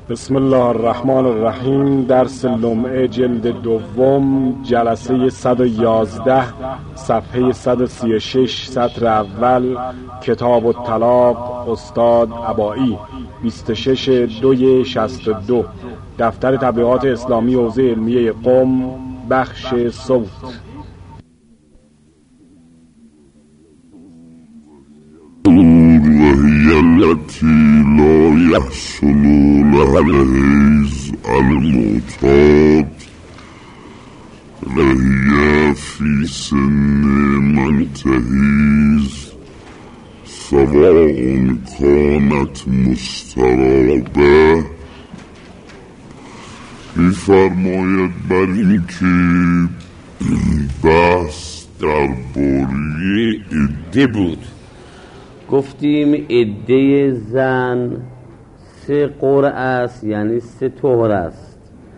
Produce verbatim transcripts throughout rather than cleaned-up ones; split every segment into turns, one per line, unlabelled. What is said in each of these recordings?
بسم الله الرحمن الرحیم. درس لمعه جلد دوم، جلسه صد و یازده، صفحه صد و سی و شش، سطر اول، کتاب الطلاق، استاد عبایی، بیست و شش دوی شصت و دو، دفتر تبلیغات اسلامی حوزه علمیه قم، بخش صوت.
وهي التي لا يحصل لها الحيض المعتاد وهي في سن من تحيض سواء كانت مسترابة. می‌فرماید بر این که بحث درباره عده بود.
گفتیم عده زن سه قرعه است، یعنی سه طهر است.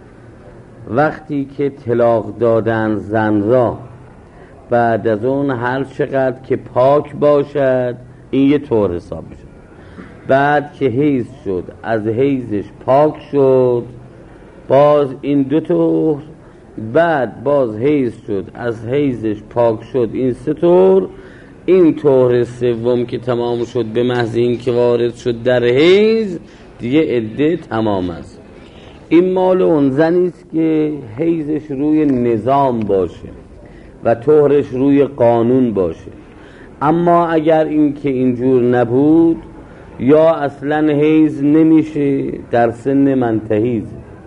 وقتی که طلاق دادن زن را، بعد از اون هر چقدر که پاک باشد این یه طهر حساب میشه. بعد که حیض شد، از حیضش پاک شد، باز این دو طهر. بعد باز حیض شد، از حیضش پاک شد، این سه طهر. این طهر سوم که تمام شد به محض این که وارد شد در حیض، دیگه عده تمام است. این مال اون زنی است که حیضش روی نظام باشه و طهرش روی قانون باشه. اما اگر این که اینجور نبود، یا اصلا حیض نمیشه در سن منتهیز،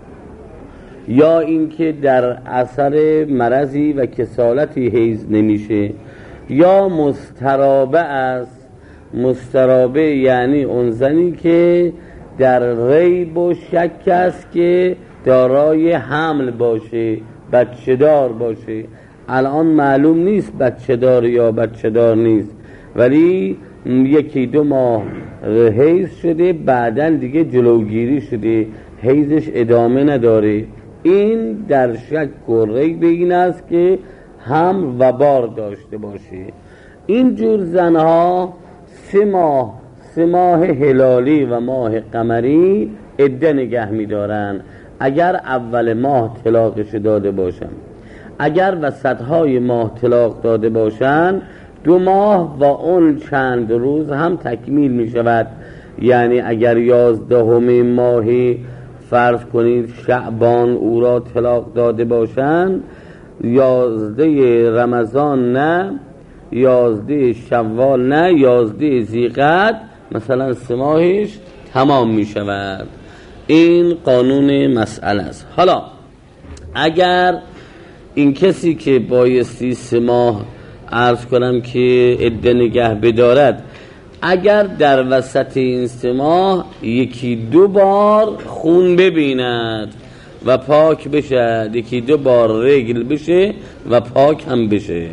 یا این که در اثر مرضی و کسالتی حیض نمیشه، یا مسترابه است. مسترابه یعنی اون زنی که در ریب و شک است که دارای حمل باشه، بچه دار باشه. الان معلوم نیست بچه دار یا بچه دار نیست، ولی یکی دو ماه حیض شده، بعدن دیگه جلوگیری شده، حیضش ادامه نداره. این در شک و ریب این است که هم و بار داشته باشه. اینجور زنها سه ماه سه ماه هلالی و ماه قمری عده نگه می‌دارن. اگر اول ماه طلاقش داده باشن، اگر وسطهای ماه طلاق داده باشن، دو ماه و اون چند روز هم تکمیل می شود. یعنی اگر یازدهم ماهی فرض کنید شعبان او را طلاق داده باشن، یازده رمضان نه، یازده شوال نه، یازده ذیقعد، مثلا سه ماهش تمام می شود. این قانون مسئله است. حالا اگر این کسی که بایستی سه ماه عرض کنم که عده نگه بدارد، اگر در وسط این سه ماه یکی دو بار خون ببیند و پاک بشه، یکی دو بار رگل بشه و پاک هم بشه،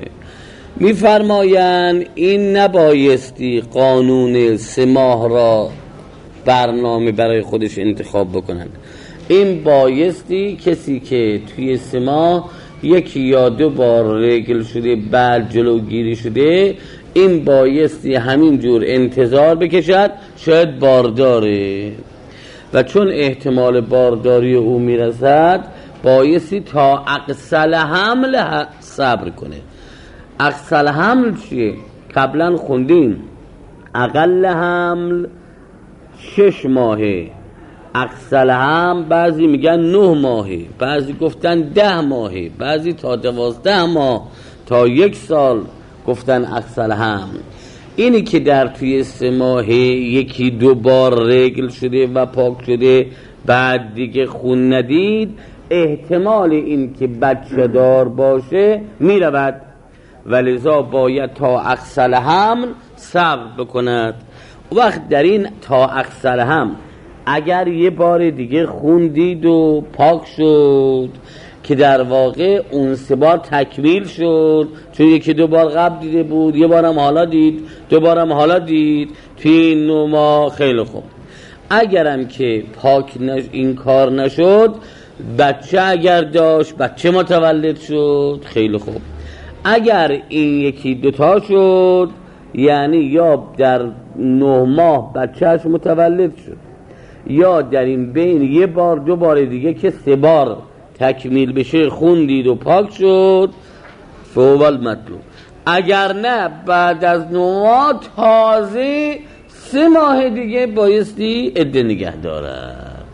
میفرمایند این نبایستی قانون سه ماه را برنامه برای خودش انتخاب بکنند. این بایستی کسی که توی سه ماه یکی یا دو بار رگل شده، بعد جلوگیری شده، این بایستی همین جور انتظار بکشد، شاید بارداره و چون احتمال بارداری او میرسد، بایستی تا اقصل حمل صبر کنه. اقصل حمل چیه؟ قبلا خوندیم اقل حمل شش ماهه، اقصل حمل بعضی میگن نه ماهه، بعضی گفتن ده ماهه، بعضی تا دوازده ماه تا یک سال گفتن اقصل حمل. اینی که در توی سه ماهه یکی دو بار رگل شده و پاک شده، بعد دیگه خون ندید، احتمال این که بچه دار باشه میرود، ولذا باید تا اقصل حمل صبر بکند. وقت در این تا اقصل حمل اگر یه بار دیگه خون دید و پاک شد، که در واقع اون سه بار تکمیل شد، چون یکی دو بار قبل دیده بود، یه بارم حالا دید، دو بارم حالا دید، توی این نو ماه خیلی خوب. اگرم که پاک نش... این کار نشد، بچه اگر داشت، بچه متولد شد، خیلی خوب. اگر این یکی دوتا شد، یعنی یا در نه ماه بچهش متولد شد، یا در این بین یه بار دو بار دیگه که سه بار تکمیل بشه خوندید و پاک شد فهو المطلوب. اگر نه بعد از نه ماه تازه سه ماه دیگه بایستی عده نگه دارد.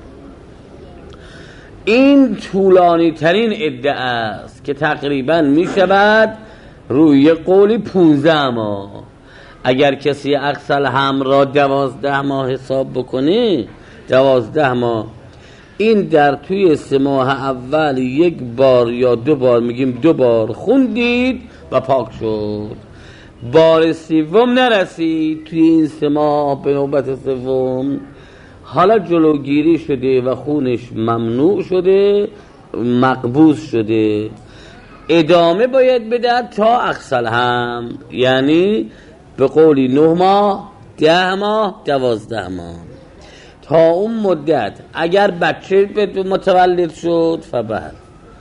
این طولانی ترین عده است که تقریبا می شود روی قولی پونزده ماه. اگر کسی اقصل هم را دوازده ماه حساب بکنه، دوازده ماه، این در توی سه ماه اول یک بار یا دو بار، میگیم دو بار خوندید و پاک شد، بار سوم نرسید توی این سه ماه به نوبت سوم، حالا جلوگیری شده و خونش ممنوع شده، مقبوض شده، ادامه باید بده تا اقصل هم، یعنی به قولی نه ماه، ده ماه، دوازده ماه. تا اون مدت اگر بچه به متولد شد فبهر،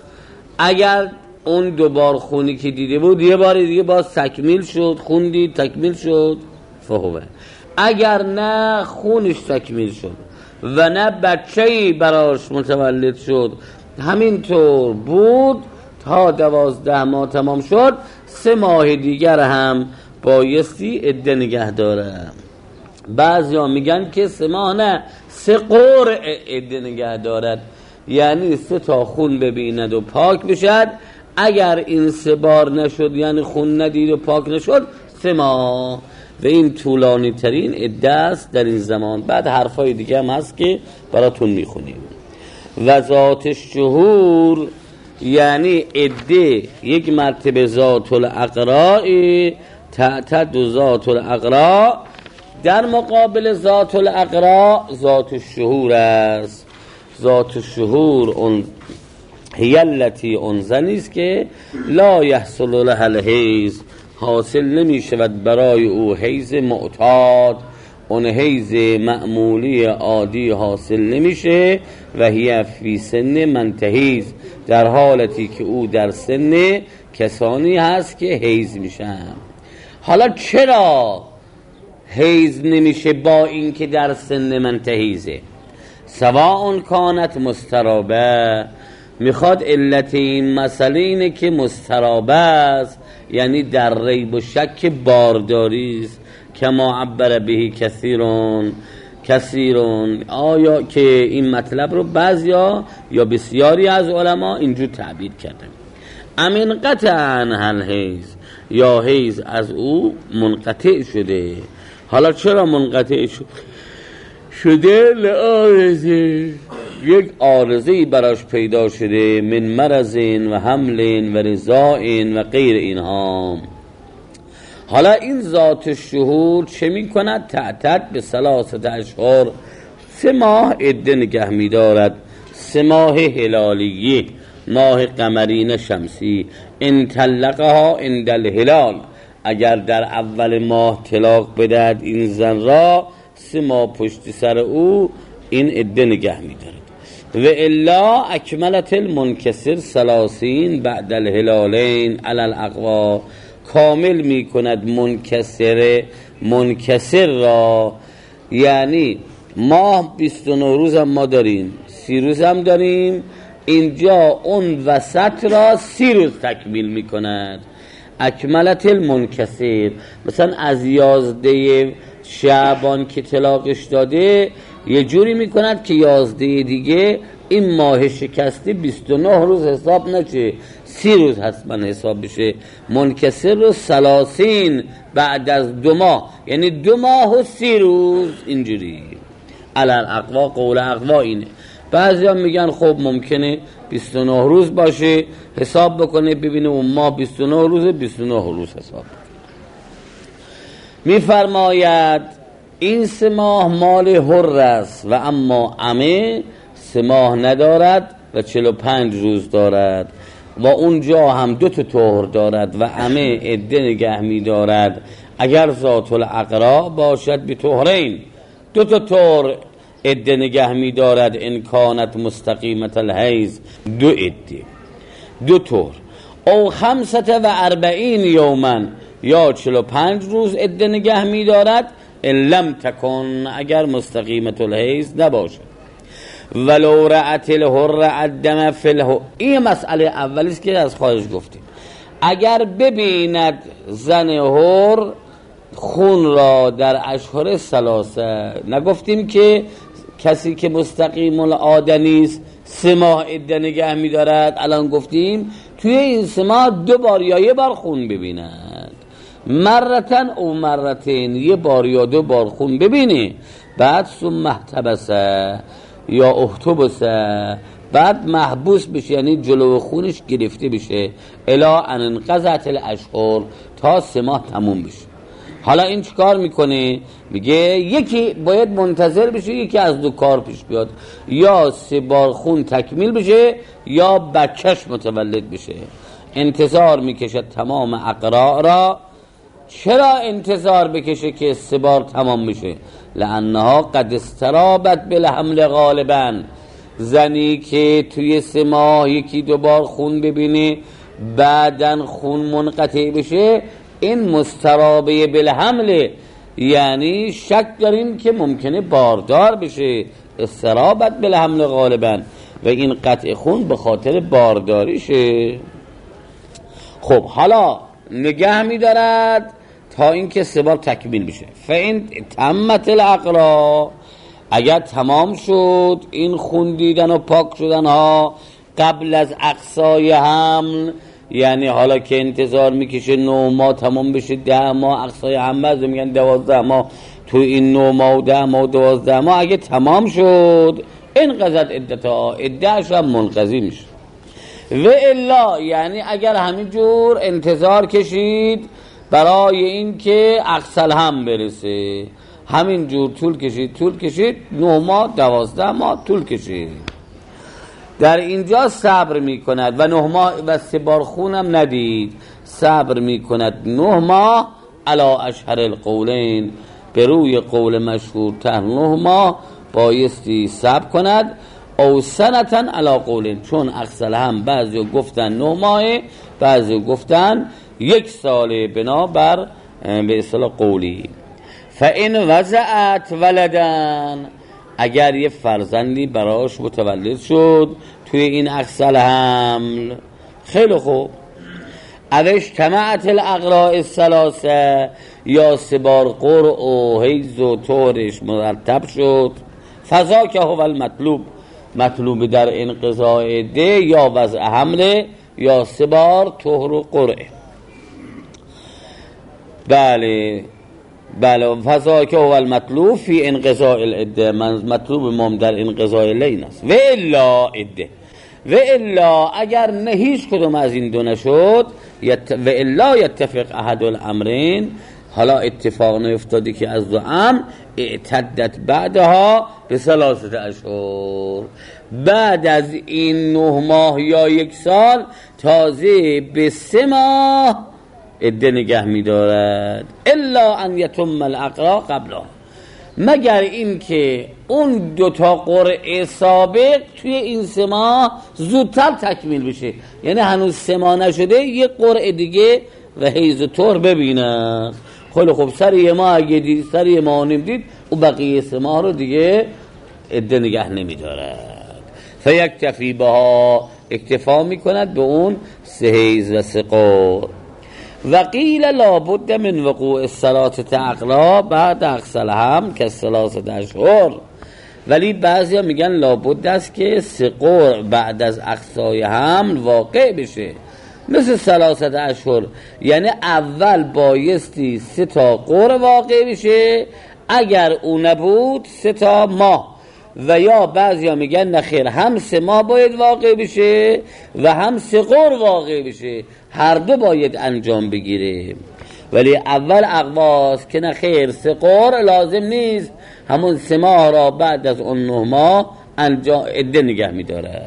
اگر اون دو بار خونی که دیده بود یه بار دیگه باز تکمیل شد، خوندی تکمیل شد فهوه. اگر نه خونش تکمیل شد و نه بچه‌ای براش متولد شد، همینطور بود تا دوازده ماه تمام شد، سه ماه دیگر هم بایستی عده نگه داره. بعضی ها میگن که سه ماه نه، سه قرعه عده نگه دارد، یعنی سه تا خون ببیند و پاک بشد. اگر این سه بار نشد، یعنی خون ندید و پاک نشد، سه ماه. و این طولانی ترین عده است در این زمان. بعد حرفای دیگه هم هست که براتون میخونیم. و ذات الشهور یعنی عده یک مرتبه ذات الاقراء، تعتد ذات الاقراء در مقابل ذات الاقراء ذات الشهور است. ذات الشهور اون هی التی اون زنی است که لا یحصل لها الحیض، حاصل نمی شود برای او حیض معتاد، اون حیض معمولی عادی حاصل نمیشه. و هی فی سن منتهیز، در حالتی که او در سن کسانی هست که حیض میشن. حالا چرا حیض نمیشه با این که در سن منتهیزه؟ سواء کانت مسترابه، میخواد علت این مسئله اینه که مسترابه است، یعنی در ریب و شک بارداری است. کما عبر بهی کثیرون کثیرون، آیا که این مطلب رو بعضیا یا بسیاری از علما اینجور تعبیر کردن. امین قطعا هل حیض، یا حیض از او منقطع شده. حالا چرا منقطع شده؟ لعارضه، یک عارضه‌ای براش پیدا شده، من مرضین و حملین و رضاین و غیر اینها. حالا این ذات الشهور چه می کند؟ تعتد به ثلاثه اشهر، سه ماه عده نگه می دارد. سه ماه هلالیه، ماه قمری نه شمسی. ان طلقها عند الهلال، اگر در اول ماه طلاق بدهد این زن را، سه ماه پشت سر او این عده نگه می دارد. و الا اکملت المنکسر ثلاثین بعد الهلالین علی الاقوا، کامل می کند منکسر منکسر را، یعنی ماه بیست و نه روز هم ما داریم، سی روز هم داریم، اینجا اون وسط را سی روز تکمیل می کند. اکملت المنکسر، مثلا از یازده شعبان که طلاقش داده یه جوری می کند که یازده دیگه این ماه شکسته بیست و نه روز حساب نشه، سی روز حتما حساب بشه. منکسر رو سلاسین بعد از دو ماه، یعنی دو ماه و سی روز اینجوری. علال اقوا، قول اقوا اینه. بعضی هم میگن خب ممکنه بیست و نه روز باشه، حساب بکنه ببینه اون ماه بیست و نه روزه، بیست و نه روز حساب. میفرماید این سه ماه مال حر است و اما عمه سه ماه ندارد و چهل و پنج روز دارد و اونجا هم دو تا طهر دارد و عمه عده نگه می دارد. اگر ذات الاقراء باشد به طهرین، دو تا طهر عده نگه می دارد. ان کانت مستقیمت الحیض، دو عده دو طهر. او خمسة و اربعین یومن، یا چهل و پنج روز عده نگه می دارد. ان لم تکن، اگر مستقیمت الحیض نباشه. ولو رأت الحر الدم فی الحر، این مسئله اولیست که از خارج گفتیم. اگر ببیند زن حر خون را در اشهر ثلاثه، نگفتیم که کسی که مستقیم العاده نیست سه ماه عده نگه می‌دارد، الان گفتیم توی این سه ماه دو بار یا یه بار خون ببیند، مرتن او مرتین، یه بار یا دو بار خون ببینه، بعد ثم احتبسه یا احتبسه، بعد محبوس بشه یعنی جلو خونش گرفته بشه، الا ان انقضت الاشهر، تا سه ماه تموم بشه. حالا این چیکار میکنه؟ میگه یکی باید منتظر بشه یکی از دو کار پیش بیاد، یا سه بار خون تکمیل بشه یا بچهش متولد بشه. انتظار میکشد تمام اقراء را. چرا انتظار بکشه که سه بار تمام بشه؟ لانها قد استرابت بالحمل غالبا، زنی که توی سه ماه یکی دو بار خون ببینه بعدن خون منقطع بشه، این مسترابه بالحمل، یعنی شک داریم که ممکنه باردار بشه. استرابت بالحمل غالبا، و این قطع خون به خاطر بارداریشه. خب حالا نگه می‌دارد تا اینکه سه بار تکمیل بشه. فین تمت الاقرا، اگر تمام شد این خون دیدن و پاک شدن ها قبل از اقصای حمل، یعنی حالا که انتظار میکشه نه ماه تمام بشه، ده ماه اقصای حمل میگن دوازده ماه، تو این نه ماه و ده ماه و دوازده ماه اگه تمام شد این قضت عدتها، عدهش هم منقضی میشه. و الا یعنی اگر همینجور انتظار کشید برای این که اقصال هم برسه، همینجور طول کشید طول کشید نه ماه دوازده ماه طول کشید، در اینجا صبر می کند و نه ماه و سه بار خونم ندید، صبر می کند نه ماه علا اشهر القولین، به روی قول مشهور تر نه ماه بایستی صبر کند، او سنتن علا قولین، چون اقصال هم بعضی گفتن نه ماه بعضی گفتن یک ساله بنابر به اصطلاح قولی. فان وضعت ولدن، اگر یه فرزندی براش متولد شد توی این اقصال حمل، خیلی خوب. اوش تمعت الاقراء الثلاثه، یا سه بار قرء و حیض و طهرش مرتب شد، فذاک هو المطلوب، مطلوب در انقضاء عده یا وضع حمله یا سه بار طهر و قرء. بله بله، فذاک هو المطلوب فی انقضاء العده، مطلوب مام در انقضاء لین است. و الا عده، و الا اگر نه هیچ کدوم از این دو نشد، یت... و الا یتفق احد الامرین، حالا اتفاق نیفتادی که از دو امر اعتدت بعدها به ثلاثه اشهر، بعد از این نه ماه یا یک سال تازه به سه ماه عده نگه می دارد. الا ان یتم الاقرا قبلا، مگر این که اون دوتا قرعه سابق توی این سه ماه زودتر تکمیل بشه، یعنی هنوز سه ماه نشده یه قرعه دیگه و حیض و طهر ببینن. خیلی خوب، سر یه ماه اگه دید، سر یه ماه نیم دید، و بقیه سه ماه رو دیگه عده نگه نمی دارد. فیکتفی بها، اکتفا می کند به اون سه حیض و سه قرعه. و قیل لابد من وقوع الثلاثه اقرا بعد اقصال هم که ثلاثه اشهر، ولی بعضیا میگن لابد است که سه قرع بعد از اقصای حمل واقع بشه، مثل ثلاثه اشهر، یعنی اول بایستی سه تا قرع واقع بشه، اگر او نبود سه تا ماه، و یا بعضیا میگن نخیر، هم سه ماه باید واقع بشه و هم سه قرع واقع بشه، هر دو باید انجام بگیره. ولی اول اقواس که نخیر، سه قرع لازم نیست، همون سه ماه را بعد از اون نه ماه انجام عده نگه میداره.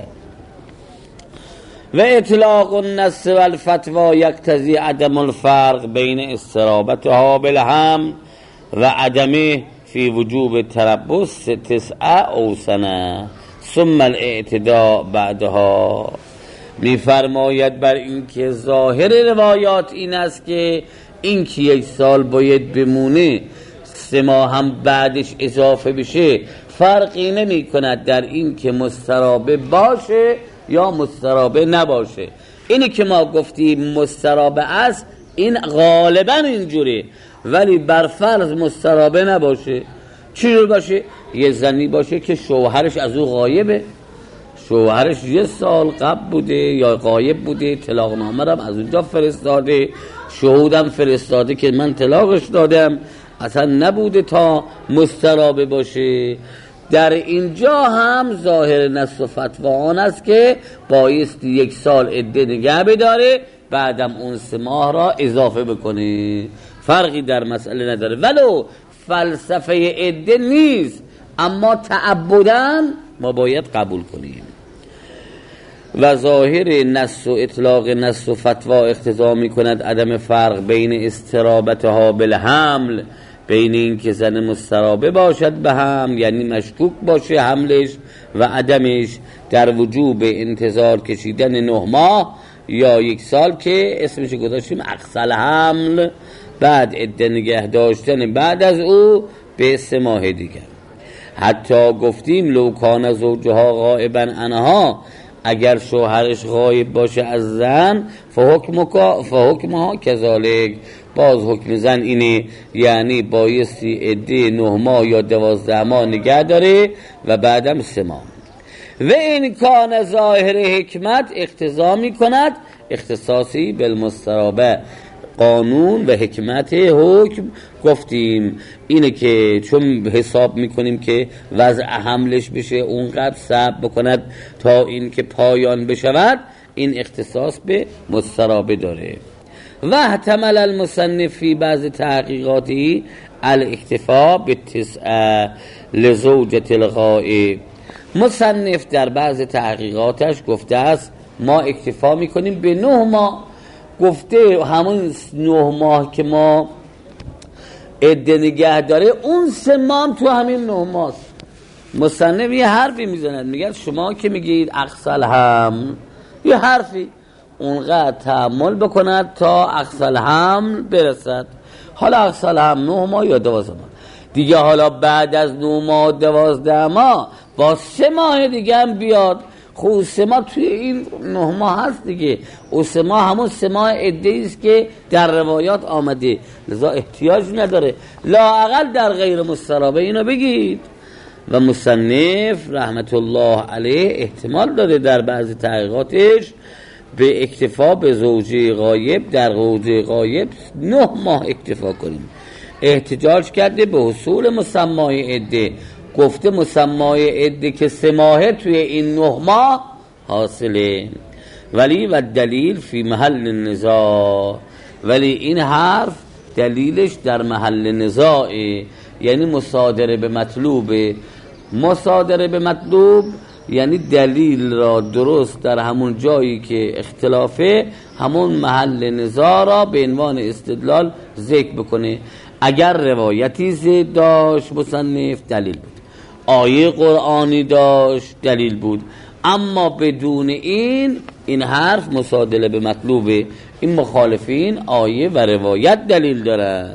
و اطلاق النص و الفتوا یقتضی عدم الفرق بین استرابتها بالحمل و عدمه فی وجوب تربص تسعه او سنه ثم الاعتداء بعدها. می فرماید بر این که ظاهر روایات این است که این که یک سال باید بمونه سه ماه هم بعدش اضافه بشه فرقی نمی کند در این که مسترابه باشه یا مسترابه نباشه. اینی که ما گفتیم مسترابه است این غالبا اینجوری، ولی بر فرض مسترابه نباشه، چی باشه؟ یه زنی باشه که شوهرش از او غایبه، شوهرش یه سال قبل بوده یا غایب بوده، طلاق نامه رو از اونجا فرستاده، شهودم فرستاده که من طلاقش دادم، اصلا نبوده تا مسترابه باشه. در اینجا هم ظاهر نص و فتوا آن است که بایستی یک سال عده نگه بداره، بعدم اون سه ماه را اضافه بکنه، فرقی در مسئله نداره. ولو فلسفه عده نیست، اما تعبداً ما باید قبول کنیم. و ظاهر نص و اطلاق نص و فتوا اقتضا می کند عدم فرق بین استرابتها بالحمل، بین این که زن مسترابه باشد به هم، یعنی مشکوک باشه حملش و عدمش، در وجوب انتظار کشیدن نه ماه یا یک سال که اسمش گذاشتیم اقصل حمل، بعد عده نگه داشتن بعد از او به سه ماه دیگر. حتی گفتیم لو کان زوجها غائبا عنها، اگر شوهرش غایب باشه از زن فحکمها فحکمها کذالک، باز حکم زن اینه، یعنی بایستی عده نه ماه یا دوازده ماه نگه داره و بعدم سه ماه. و این کان ظاهر حکمت اقتضا می کند اختصاصی بالمسترابه، قانون و حکمت حکم گفتیم اینه که چون حساب میکنیم که وضع حملش بشه اونقدر صبر بکند تا این که پایان بشود، این اختصاص به مسترابه داره. و احتمل المصنف فی بعض تحقیقاتی الاکتفا بالتسع لزوجة الغائب، مصنف در بعض تحقیقاتش گفته است ما اکتفا میکنیم به نه ماه، گفته همون نه ماه که ما عده نگه داره اون سه ماه تو همین نه ماه. مصنف یه حرفی میزند، میگه شما که میگید اقصل هم، یه حرفی اونقدر تحمل بکند تا اقصل هم برسد. حالا اقصل هم نه ماه یا دوازده ماه دیگه، حالا بعد از نه ماه دوازده ماه با سه ماه دیگه هم بیاد، خب سه ماه توی این نه ماه هست دیگه، او سه ماه همون سه ماه عده‌ای است که در روایات آمده، لذا احتیاج نداره لااقل در غیر مسترابه اینو بگید. و مصنف رحمت الله علیه احتمال داده در بعضی تحقیقاتش به اکتفا به زوجه غایب، در زوجه غایب نه ماه اکتفا کنیم. احتجاج کرده به حصول مسمای عده، گفته مسمای عده که سه ماهه توی این نه ماه حاصله، ولی و دلیل فی محل نزاع، ولی این حرف دلیلش در محل نزاعه، یعنی مصادره به مطلوبه. مصادره به مطلوب یعنی دلیل را درست در همون جایی که اختلافه، همون محل نزاع را به عنوان استدلال ذکر بکنه. اگر روایتی زید داشت مصنف دلیل بود، آیه قرآنی داشت دلیل بود، اما بدون این این حرف مصادله به مطلوبه. این مخالفین آیه و روایت دلیل دارن.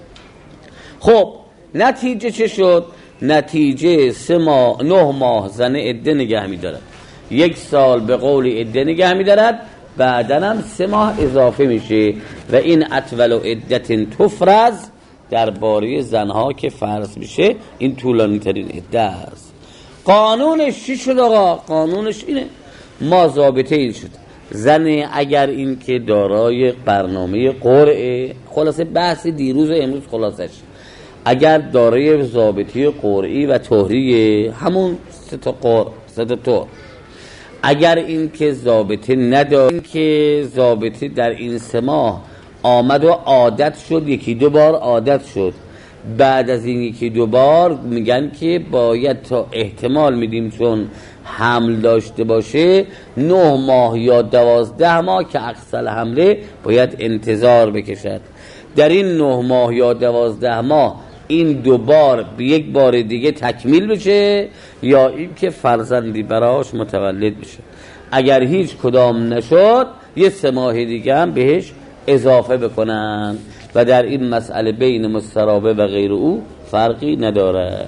خب نتیجه چه شد؟ نتیجه سه ماه نه ماه زن عده نگه می دارد، یک سال به قول عده نگه می دارد، بعدن هم سه ماه اضافه میشه. و این اطول و عدت تفرض درباره زنها که فرض میشه این طولانی ترین عده است. قانونش چی شد آقا؟ قانونش اینه، ما ضابطه این شد زن اگر این که دارای برنامه قرعه، خلاصه بحث دیروز و امروز خلاصش، اگر دارای ضابطه قرعی و طهری، همون سه تا قرع سه تا طهر، اگر این که ضابطه نداره، این که ضابطه در این سه ماه آمد و عادت شد، یکی دو بار عادت شد، بعد از این یکی دو بار میگن که باید تا احتمال میدیم چون حمل داشته باشه نه ماه یا دوازده ماه که اقصل حمله باید انتظار بکشد. در این نه ماه یا دوازده ماه این دو بار به یک بار دیگه تکمیل بشه یا این که فرزندی براش متولد بشه. اگر هیچ کدام نشد یه سه ماه دیگه هم بهش اضافه بکنن و در این مسئله بین مسترابه و غیر او فرقی ندارد.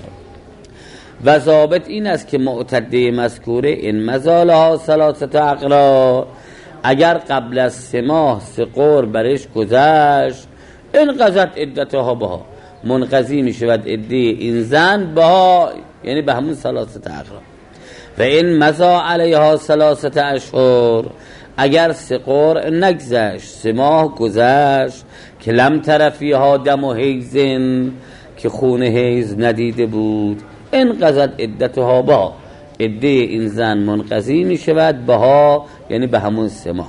و ضابط این است که معتده مذکوره این مزالها ثلاثه اقرا، اگر قبل از سه ماه سه قور برش گذشت، انقضت عدتها بها، منقضی می شود عده این زن بها، یعنی به همون ثلاثه اقرا. و این مزا علیها ثلاثه اشهر، اگر سه قور نگذشت سه ماه گذشت، که لم طرفیها دم و حیزن، که خون حیز ندیده بود، انقضت عدتها با، عده این زن منقضی می شود بها، یعنی به همون سه ماه.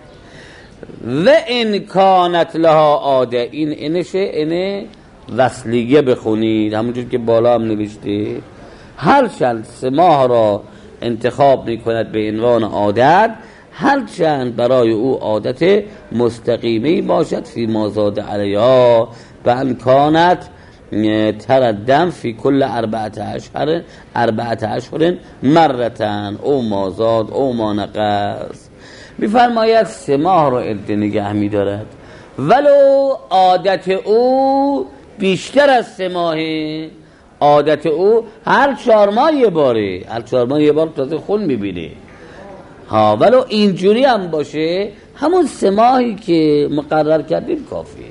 و ان کانت لها عاده، این انشه اینه وصلیه بخونید همونجور که بالا هم نوشته، هرچند سه ماه را انتخاب می کند به عنوان عادت، هرچند برای او عادت مستقیمی باشد فی ما زاد علیها، و ان کانت تردم فی کل اربعت اشهر اربعت اشهر مرتن او ما زاد او ما نقص. میفرماید سه ماه را عده نگه می دارد ولو عادت او بیشتر از سه ماهه، عادت او هر چهار ماه یه باره، هر چهار ماه یه بار تازه خون میبینه ها، ولو اینجوری هم باشه همون سه ماهی که مقرر کردیم کافیه،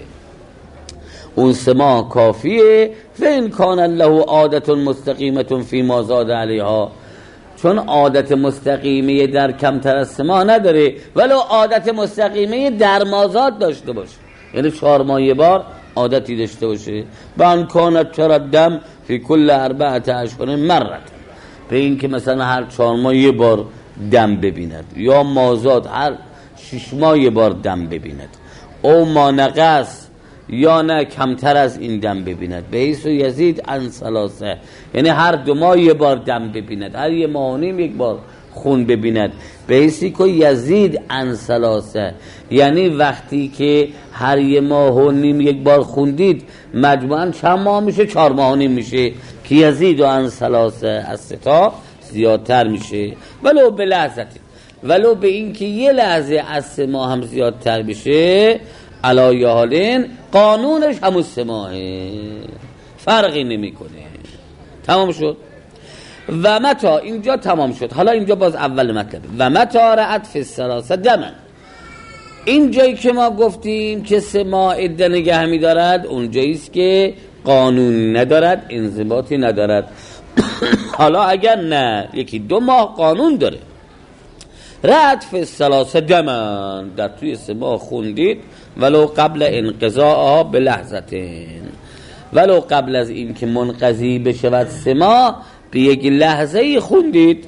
اون سه ماه کافیه. و این کان له عادت مستقیمه فی ما زاد علیها، چون عادت مستقیمه در کمتر از سه ماه نداره، ولو عادت مستقیمه در مازاد داشته باشه، یعنی چهار ماه یه بار عادتی داشته باشه. بان کانت تردم فی کل اربعت اشهر مرت، به این که مثلا هر چهار ماه یه بار دم ببیند، یا مازاد هر شش ماه یه بار دم ببیند، او ما نقص یا نه کمتر از این دم ببیند، به حیث یزید عن ثلاثه، یعنی هر دو ماه یه بار دم ببیند، هر یه ماه و نیم یک بار خون ببیند، به حیثی که یزید عن ثلاثه، یعنی وقتی که هر یه ماه و نیم یک بار خون دید مجموعاً چند ماه میشه؟ چهار ماه و نیم میشه، که یزید عن ثلاثه از سه تا زیادتر میشه. ولو به لحظتی، ولو به این که یه لحظه از سه ماه هم زیادتر بشه، علای حالین قانونش همون سه ماهه، فرقی نمی کنه. تمام شد. و متا، اینجا تمام شد. حالا اینجا باز اول مطلب و متا رعت فی الثلاثه دمن، این جایی که ما گفتیم که سه ماه عده نگه می دارد، اون جاییست که قانون ندارد، انضباطی ندارد. حالا اگر نه یکی دو ماه قانون داره، رعت فی الثلاثه دمن، در توی سه ماه خوندید، ولو قبل انقضاءها به لحظتین، ولو قبل از این که منقضی بشود سه ماه به یک لحظه خوندید،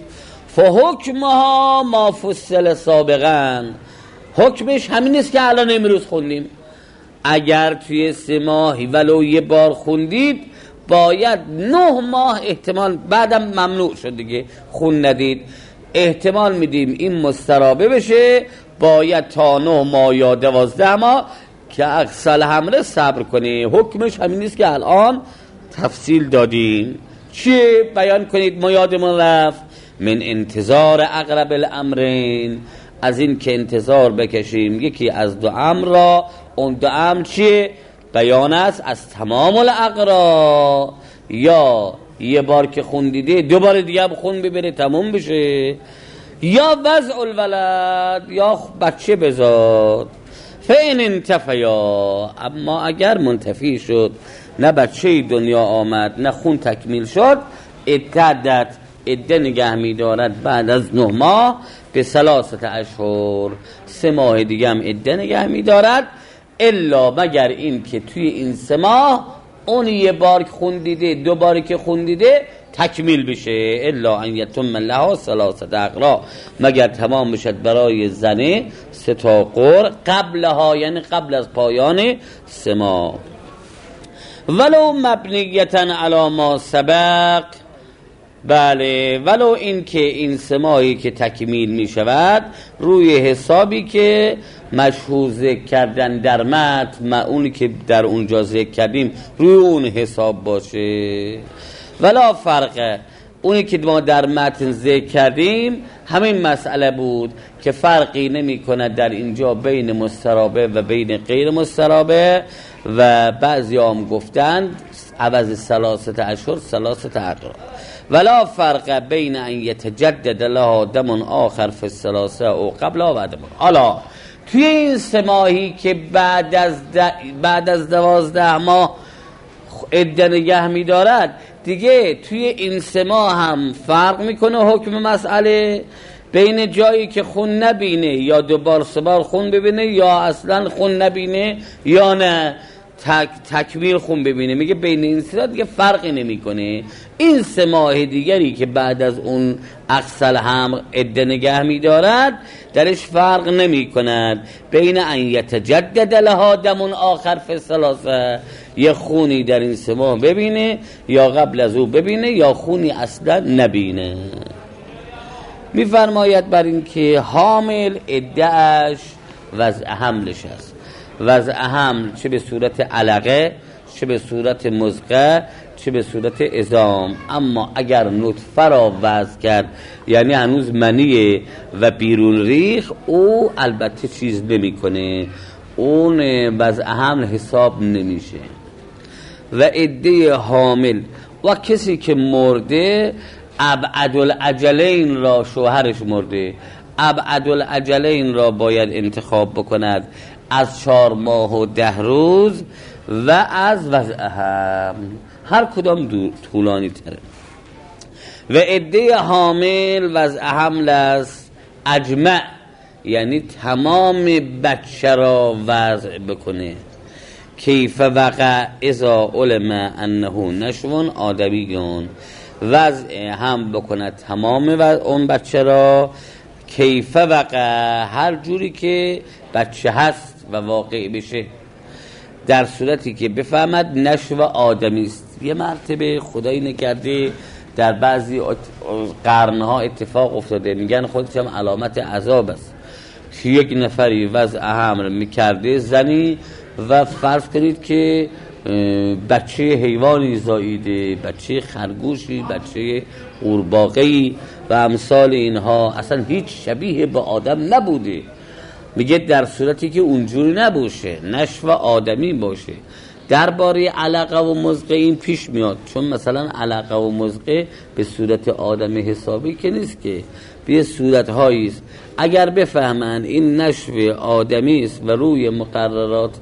فحکمها ما فصل سابقا، حکمش همین است که الان امروز خوندیم. اگر توی سه ماهی ولو یه بار خوندید، باید نه ماه احتمال، بعدم ممنوع شد دیگه خون ندید، احتمال میدیم این مسترابه بشه، باید تا نه ماه یا دوازده ماه که اقصال حمله صبر کنی. حکمش همین نیست که الان تفصیل دادیم. چیه؟ بیان کنید ما یادمون رفت. من انتظار اقرب الامرین، از این که انتظار بکشیم یکی از دو امر را. اون دو امر چیه؟ بیان است از تمام الاقرا، یا یه بار که خون دیده دو بار دیگه خون ببره تموم بشه، یا وضع الولد، یا بچه بزاد. فین انتفیا، اما اگر منتفی شد، نه بچه دنیا آمد نه خون تکمیل شد، اتدت عده نگه می دارد بعد از نه ماه به ثلاثه اشهر، سه ماه دیگه هم عده نگه می دارد، الا مگر این که توی این سه ماه اون یه بار خون دیده دو باری که خون دیده تکمیل بشه، الا ان یتم لها ثلاثه اقرا، مگر تمام بشد برای زنه سه تا قر قبلها، یعنی قبل از پایان سه ماه. ولو مبنیتن علی ما سبق، بله ولو این که این سه ماهی که تکمیل می شود روی حسابی که مشهور ذکر کردن در متن، اونی که در اونجا ذکر کردیم روی اون حساب باشه. ولا فرق اونی که ما در متن ذکر کردیم همین مسئله بود که فرقی نمی کند در اینجا بین مسترابه و بین غیر مسترابه، و بعضی هم گفتند عوض ثلاثه اشهر ثلاثه اقرا، ولا فرق بین ان یتجدد لها دم آخر فی الثلاثه او قبل و بعد. حالا توی این سه ماهی که بعد از بعد از دوازده ماه عده نگه می دارد، دیگه توی این سه ماه هم فرق میکنه حکم مسئله بین جایی که خون نبینه یا دوبار سه بار خون ببینه یا اصلا خون نبینه یا نه تک تکمیل خون ببینه. میگه بین این سه دیگه فرقی نمیکنه. این سه ماه دیگری که بعد از اون اقصل هم عده نگه میدارد درش فرق نمی کند بین ان یتجدد لها دم آخر فی الثلاثه، یه خونی در این سه ماه ببینه یا قبل از او ببینه یا خونی اصلا نبینه. میفرماید بر این که حامل عده‌اش وضع حملش است. وضع حمل چه به صورت علقه، چه به صورت مزقه، چه به صورت عظام. اما اگر نطفه را وضع کرد یعنی هنوز منیه و بیرون ریخ، او البته چیز نمی کنه، اون وضع حمل حساب نمیشه. و عده حامل و کسی که مرده ابعد الاجلین را، شوهرش مرده، ابعد الاجلین را باید انتخاب بکند از چهار ماه و ده روز و از وضع حمل، هر کدام دور طولانی تره. و عده حامل وضع حمل است اجمع، یعنی تمام بچه را وضع بکنه. کیف وقع اذا علم انه نشون آدمیون، وضع هم بکنه تمام اون بچه را. کیف وقع هر جوری که بچه هست و واقع بشه، در صورتی که بفهمد نشو آدمی است. یه مرتبه خدایی نکرده در بعضی قرنها اتفاق افتاده، میگن خودش هم علامت عذاب است که یک نفری وضع حمل میکرده زنی و فرض کنید که بچه حیوانی زاییده، بچه خرگوشی، بچه قورباغه‌ای و امثال اینها، اصلا هیچ شبیه به آدم نبوده. میگه در صورتی که اونجوری نباشه، نشو آدمی باشه. درباره علقه و مزقه این پیش میاد، چون مثلا علقه و مزقه به صورت آدم حسابی که نیست، که به صورت هایی است. اگر بفهمن این نشو آدمی است و روی مقررات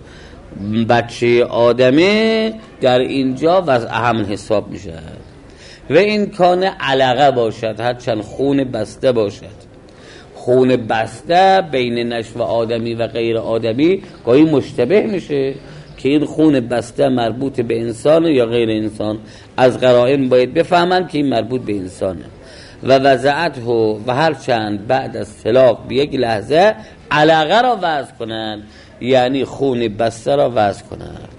بچه آدمه، در اینجا وضع حمل حساب میشه. و این کان علقه باشد، هرچند خون بسته باشد. خون بسته بین نشو آدمی و غیر آدمی گاهی مشتبه میشه که این خون بسته مربوط به انسان یا غیر انسان. از قرائن باید بفهمن که این مربوط به انسانه. و وضعته و هرچند بعد از طلاق به یک لحظه علقه را وضع کنند، یعنی خون بسته را وضع کنند.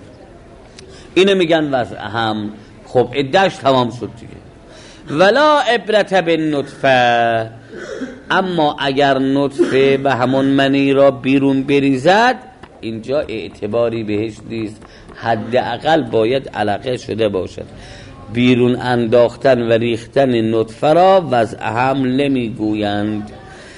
اینو میگن وضع هم. خب عده‌اش تمام شد دیگه. ولا عبرت بالنطفه، اما اگر نطفه به همون منی را بیرون بریزد، اینجا اعتباری بهش نیست، حداقل باید علقه شده باشد. بیرون انداختن و ریختن نطفه را وضع حمل نمیگویند.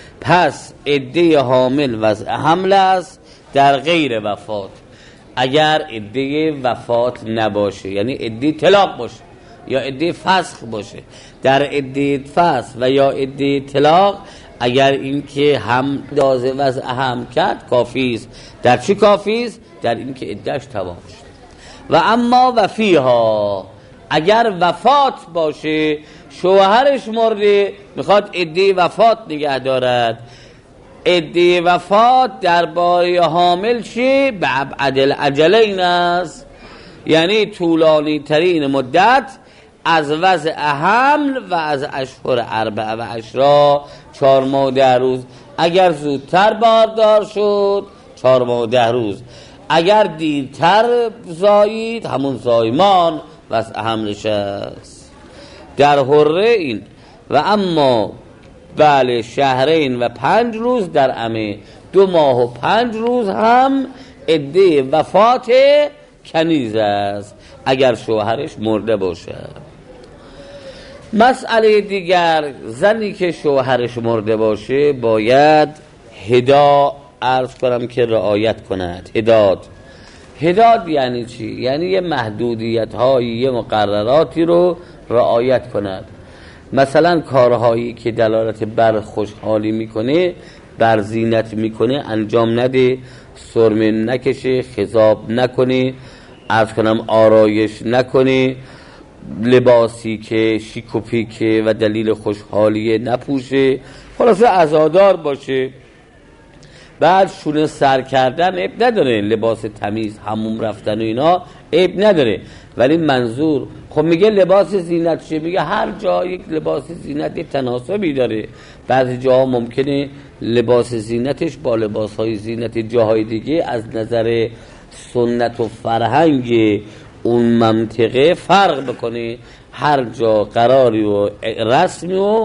پس عده حامل وضع حمل است در غیر وفات. اگر عده وفات نباشه، یعنی عده طلاق باشه یا عده فسخ باشه، در عده فسخ و یا عده طلاق اگر اینکه هم دازه وضع هم کرد کافی است. در چی کافی است؟ در اینکه عده‌اش تمام شد. و اما وفیها، اگر وفات باشه، شوهرش مرده میخواد عده وفات نگه دارد، عده وفات درباره حامل چی؟ به ابعد الاجلین است، یعنی طولانی ترین مدت از وضع حمل و از اشهر اربعه و عشرا، چهار ماه و ده روز. اگر زودتر باردار شد چهار ماه و ده روز، اگر دیرتر زایید همون زایمان وضع حملش است. در حره این. و اما بله شهرین و پنج روز در عمه، دو ماه و پنج روز هم عده وفات کنیز است اگر شوهرش مرده باشه. مسئله دیگر، زنی که شوهرش مرده باشه باید هدا عرض کنم که رعایت کند. هداد هداد یعنی چی؟ یعنی یه محدودیت هایی، یه مقرراتی رو رعایت کند. مثلا کارهایی که دلالت بر خوشحالی میکنه، بر زینت میکنه انجام نده، سرمه نکشه، خضاب نکنه، عرض کنم آرایش نکنه، لباسی که شیک و پیکه و دلیل خوشحالیه نپوشه، خلاصه عزادار باشه. بعد شونه سر کردن عیب نداره، لباس تمیز، حموم رفتن و اینا عیب نداره، ولی منظور خب میگه لباس زینت شه، میگه هر جا یک لباس زینت یک تناسبی داره. بعضی جاها ممکنه لباس زینتش با لباس های زینت جاهای دیگه از نظر سنت و فرهنگ اون منطقه فرق بکنه. هر جا قراری و رسمی و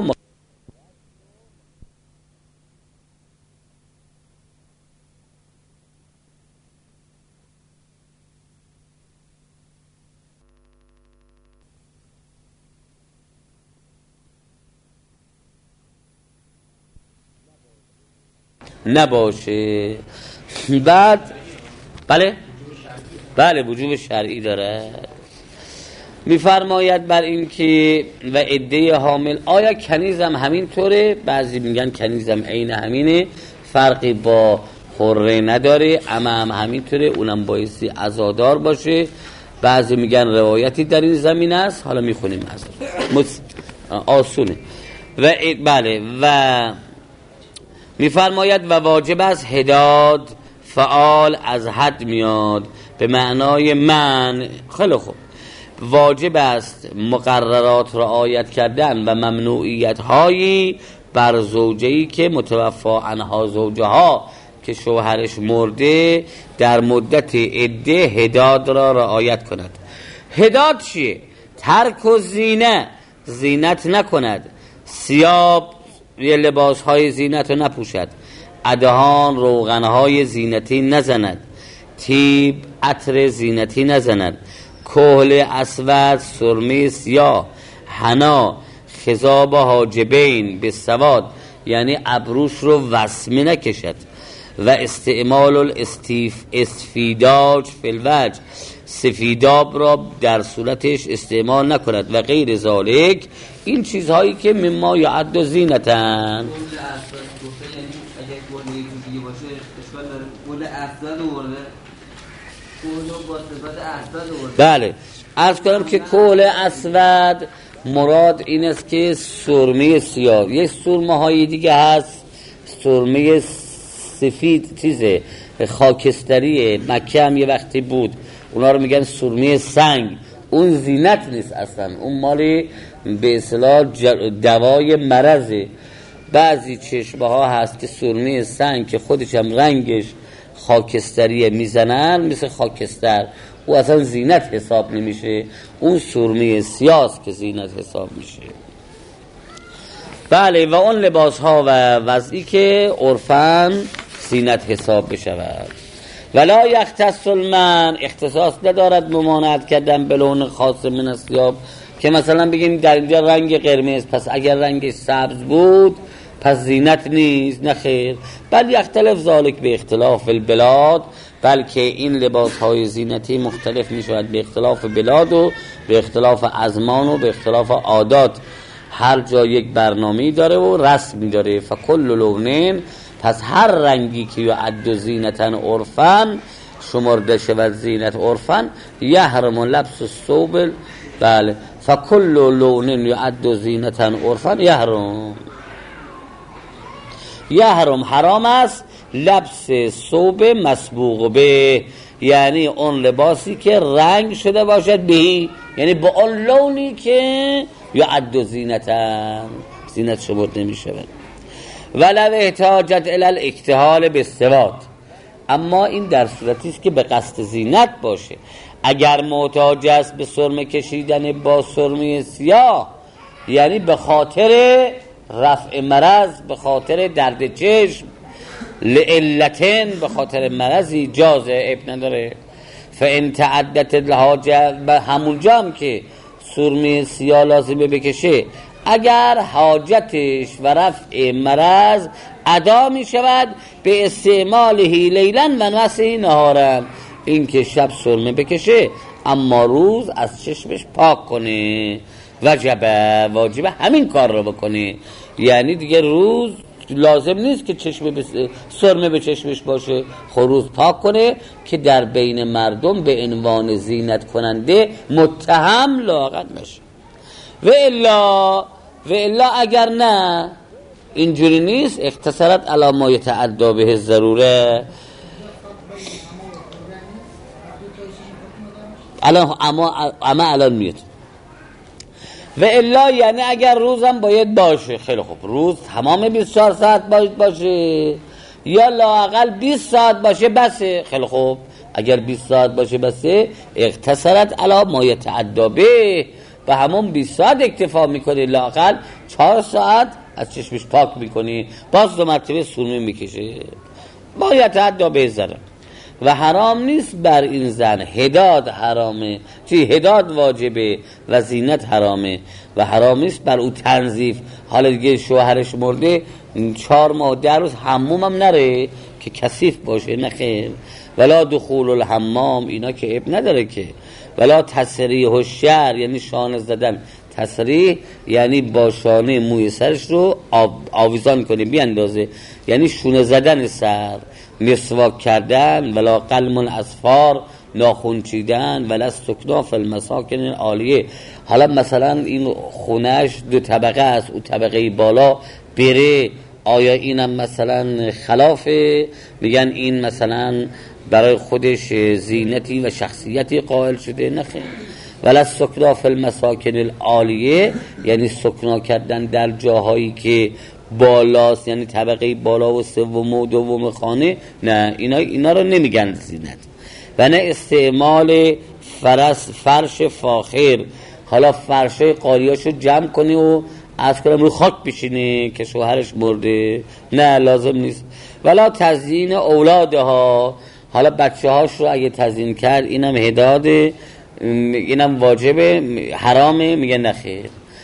نباشه. بعد بله بله وجوب شرعی داره. میفرماید بر این که و عده حامل، آیا کنیز هم همین طوره؟ بعضی میگن کنیز هم عین همینه، فرقی با حره نداره. عمه هم همین طوره، اونم بایستی عزادار باشه. بعضی میگن روایتی در این زمین است، حالا میخونیم از آسونه. و بله و میفرماید و واجب است هداد، فعال از حد میاد به معنای من. خیلی خوب، واجب است مقررات رعایت کردن و ممنوعیت هایی بر زوجه‌ای که متوفا عنها زوجه ها که شوهرش مرده در مدت عده هداد را رعایت کند. هداد چیه؟ ترک و زینه، زینت نکند، ثیاب یه لباس های زینت رو نپوشد، ادهان روغن های زینتی نزند، تیب عطر زینتی نزند، کحل اسود، سرمه سیاه، حنا، خضاب حاجبین به سواد یعنی ابروش رو وسمه نکشد، و استعمال الاستیف استفیداج فی الوجه، سفیداب را در صورتش استعمال نکند و غیر ذالک. این چیزهایی که مما یعد زینتن. بله عرض کنم که کحل اسود مراد این است که سرمه سیاه. یک سرمه های دیگه هست سرمه سفید، چیزه خاکستریه، مکه هم یه وقتی بود، اونا رو میگن سرمه سنگ. اون زینت نیست اصلا، اون مالی به اصطلاح دوای مرضه. بعضی چشمه ها هست که سرمه سنگ که خودش هم رنگش خاکستریه میزنن مثل خاکستر، او اصلا زینت حساب نمیشه، اون سرمه سیاست که زینت حساب میشه. بله و اون لباس ها و وضعی که عرفاً زینت حساب بشود. ولا یختص المن، اختصاص ندارد ممانعت کردن به لون خاص من الثیاب، که مثلا بگیم در اینجا رنگ قرمز، پس اگر رنگش سبز بود پس زینت نیست. نه خیر، بل یختلف ذالک به اختلاف البلاد، بلکه این لباس های زینتی مختلف می شود به اختلاف بلاد و به اختلاف ازمان و به اختلاف عادات. هر جا یک برنامه‌ای داره و رسمی داره. فکل لونین، پس هر رنگی که یعد زینتن عرفاً شمرده شود زینت عرفاً، یحرم لبس الثوب. بله فکل لونین یعد زینتن عرفاً یحرم، یحرم حرام است لبس ثوب مسبوق به، یعنی اون لباسی که رنگ شده باشد بهی، یعنی با اون لونی که یعد زینتن زینت شمرده می شود. ولو احتاجت الی الاکتحال بالسواد، اما این در صورتی است که به قصد زینت باشه. اگر محتاج است به سرمه کشیدن با سرمه سیاه، یعنی به خاطر رفع مرض، به خاطر درد چشم، لعلتن به خاطر مرضی، جازه، عیب نداره. فان تعدت الحاجه، همونجا هم که سرمه سیاه لازمه بکشه اگر حاجتش و رفع مرض ادا می شود به استعمالهی لیلن و نوسهی نهارن، این که شب سرمه بکشه اما روز از چشمش پاک کنه، وجبه واجبه همین کار رو بکنه. یعنی دیگه روز لازم نیست که چشم بس... سرمه به چشمش باشه، خروز پاک کنه که در بین مردم به عنوان زینت کننده متهم لاغر نشه. و الا و الا اگر نه اینجوری نیست، اختصارت علی ما یتعدی به ضروره. الان اما اما الان میاد. و الا یعنی اگر روزم باید باشه، خیلی خوب، روز تمام بیست و چهار ساعت باید باشه یا لااقل بیست ساعت باشه بسه، خیلی خوب، اگر بیست ساعت باشه بسه اختصارت علی ما یتعدی به، به همون بیست ساعت اکتفا میکنه، لااقل چهار ساعت از چشمش پاک میکنی، باز دو مرتبه سرمه میکشه، ما یتعدی به ذره. و حرام نیست بر این زن، هداد حرامه، چی هداد واجبه و زینت حرامه و حرام نیست بر او تنظیف. حالا دیگه شوهرش مرده چهار ماه در روز حموم هم نره که کثیف باشه، نخیر. ولا دخول الحمام، اینا که اب نداره که. ولا تسریح الشعر، یعنی شانه زدن، تسریح یعنی با شانه موی سرش رو آو آویزان کنه بیاندازه، یعنی شونه زدن سر. مسواک کردن، ولا قلم الاظفار، ناخن چیدن، ولا استکنا فی المساکن عالیه. حالا مثلا این خونش دو طبقه است، او طبقه بالا بره، آیا اینم مثلا خلافه؟ میگن این مثلا برای خودش زینتی و شخصیتی قائل شده؟ نخیر. ولا استکنا فی المساکن العالیه یعنی سکنا کردن در جاهایی که بالاست، یعنی طبقه بالا و سوم و دوم خانه، نه، اینا اینا رو نمیگن زینت. و نه استعمال فرس فرش فاخر، حالا فرشای قاریاشو جمع کنی و از کنم رو خاک بشینی که شوهرش مرده، نه، لازم نیست. ولا تزیین اولادها، حالا بچه هاش رو اگه تزیین کرد اینم هداده، اینم واجبه، حرامه؟ میگه نخیر.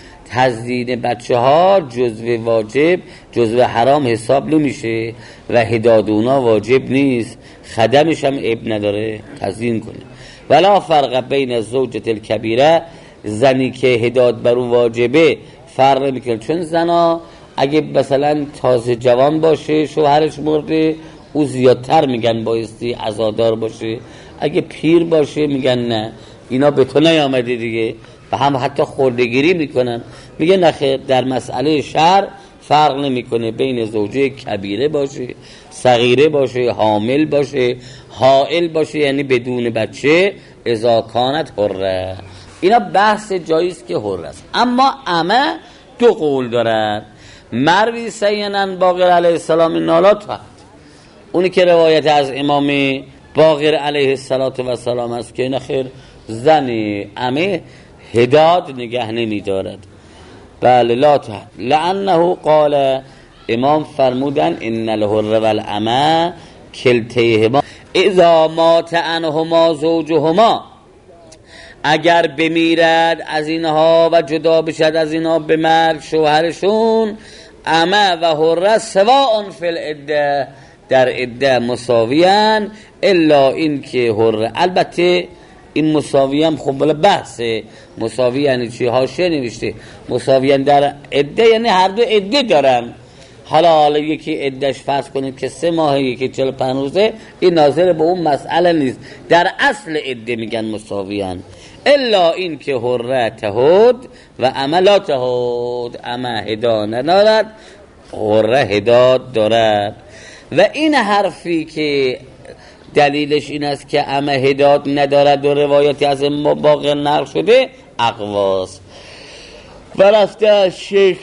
تزیین بچه ها جزو واجب جزو حرام حساب نمیشه و هداد اونا واجب نیست، خدمش هم عیب نداره تزیین کنه. ولا فرق بین زوجة الکبیره، زنی که هداد بر او واجبه فرق نمیکنه، چون زنا اگه مثلا تازه جوان باشه شوهرش مرده او زیادتر میگن بایستی عزادار باشه، اگه پیر باشه میگن نه اینا به تو نیامده دیگه، و هم حتی خوردگیری میکنن. میگه نخیر، در مسئله شرع فرق نمیکنه بین زوجه کبیره باشه، صغیره باشه، حامل باشه، حائل باشه، یعنی بدون بچه، اذا کانت حره. اینا بحث جاییست که حره است. اما اما دو قول دارد. مروی سینن باقر علیه السلام نالات فقط، اونی که روایت از امام باقر علیه السلام است که نخیر زن امه هداد نگه نمی دارد. بله، لا تحت لانه قال، امام فرمودن ان الحر والامه کلتیهما اذا مات عنهما زوجهما، اگر بمیرد از اینها و جدا بشد از اینها به مرگ شوهرشون، امه و حره سواء فی العده، در عده مساویان، الا این که حره، البته این مساوی هم خب بلا بحثه، مساوی یعنی چی؟ حاشیه نوشته مساوی در عده یعنی هر دو عده دارن. حالا حالا یکی عدهش فرض کنیم که سه ماهه، یکی چهل و پنج روزه، این ناظر به اون مسئله نیست، در اصل عده میگن مساویان، الا این که حره تهود و امه لا تهود، امه هدا ندارد، حره هداد دارد. و این حرفی که دلیلش این است که امه هداد ندارد و روایتی از باقر نقل شده اقواس. و رفته شیخ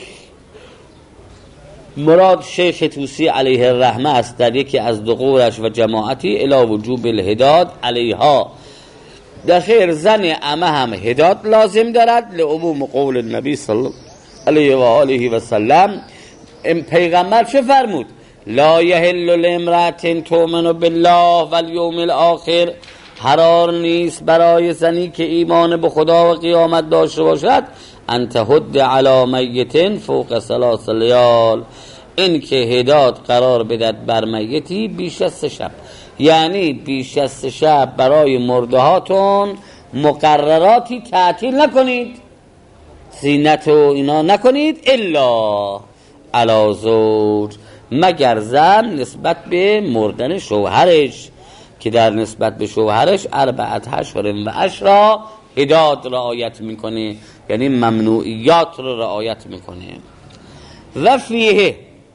مراد شیخ توسی علیه الرحمه است در یکی از دو قولش و جماعتی الی وجوب الهداد علیها، در خیر زن امه هم هداد لازم دارد لعموم قول النبی صلی الله علیه و آله و سلم. پیغمبر چه فرمود؟ لا یحل لامرأة تؤمن بالله والیوم الاخر قرار نیست برای زنی که ایمان به خدا و قیامت داشته باشد ان تحد علی میت فوق ثلاث لیال، این که هداد قرار بدد بر میتی بیش از سه شب، یعنی بیش از سه شب برای مرده هاتون مقرراتی تعطیل نکنید، زینت و اینا نکنید، الا علی زوج، مگر زن نسبت به مردن شوهرش که در نسبت به شوهرش اربعت اشهر و عشرا هداد رعایت میکنه، یعنی ممنوعیات رو رعایت میکنه. و فیه،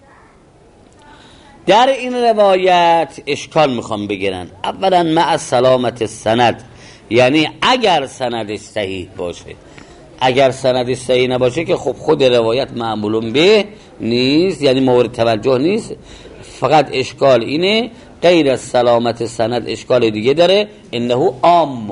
در این روایت اشکال میخوام بگیرن. اولا مع سلامت سند، یعنی اگر سندش صحیح باشه، اگر سندش صحیح نباشه که خب خود روایت معمول به نیست، یعنی مورد توجه نیست. فقط اشکال اینه غیر از سلامت سند اشکال دیگه داره، انه عام.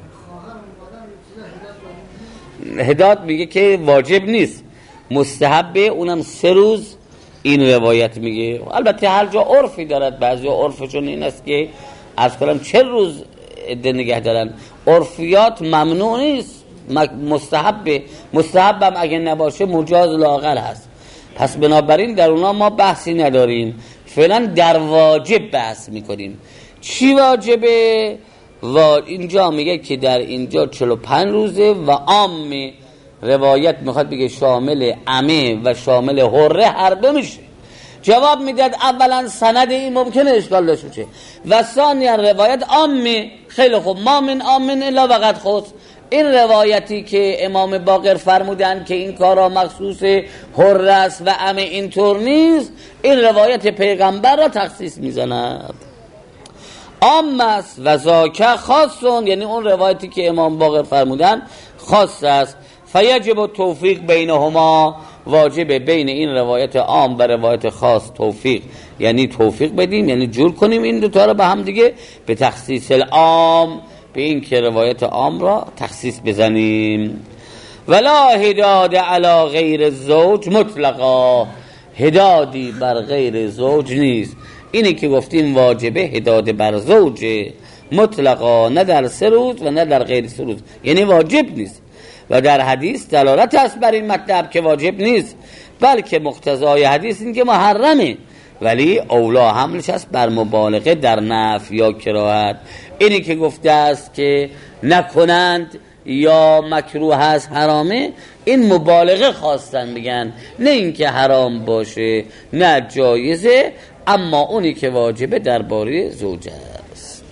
هدایت میگه که واجب نیست، مستحبه، اونم سه روز. این روایت میگه البته هر جا عرفی دارد، بعضی عرفشون این است که از کلام چه روز عده نگه دارن، عرفیات ممنوع نیست، مستحبه، مستحبم اگه نباشه مجاز لااقل هست. پس بنابراین در اونا ما بحثی نداریم، فعلا در واجب بحث میکنیم. چی واجبه؟ و اینجا میگه که در اینجا چهل و پنج روزه و عام، روایت میخواد بگه شامل عمه و شامل حره هر دو میشه. جواب میداد اولا سند این ممکنه اشکال داشته باشه و ثانیا روایت عامه. خیلی خوب، ما من عامن الا وقد خص، این روایتی که امام باقر فرمودن که این کارا مخصوص حره است و عمه اینطور نیست، این روایت پیغمبر را تخصیص میزند، عام است. و ذاک خاصون، یعنی اون روایتی که امام باقر فرمودن خاص است. فیجب توفیق بینهما، واجب بین این روایت عام و روایت خاص توفیق، یعنی توفیق بدیم، یعنی جور کنیم این دوتا رو به هم دیگه، به تخصیص العام، به این که روایت عام را تخصیص بزنیم. ولا هداد علی غیر الزوج مطلقا، هدادی بر غیر زوج نیست. اینی که گفتیم واجبه هداد بر زوجه مطلقا، نه در سه روز و نه در غیر سه روز، یعنی واجب نیست. و در حدیث دلالت است بر این مطلب که واجب نیست، بلکه مقتضای حدیث این که محرمه، ولی اولا حملش است بر مبالغه در نفی یا کراهت. اینی که گفته است که نکنند یا مکروه هست حرامه، این مبالغه خواستن بگن، نه اینکه حرام باشه نه جایزه، اما اونی که واجبه درباره زوجه است.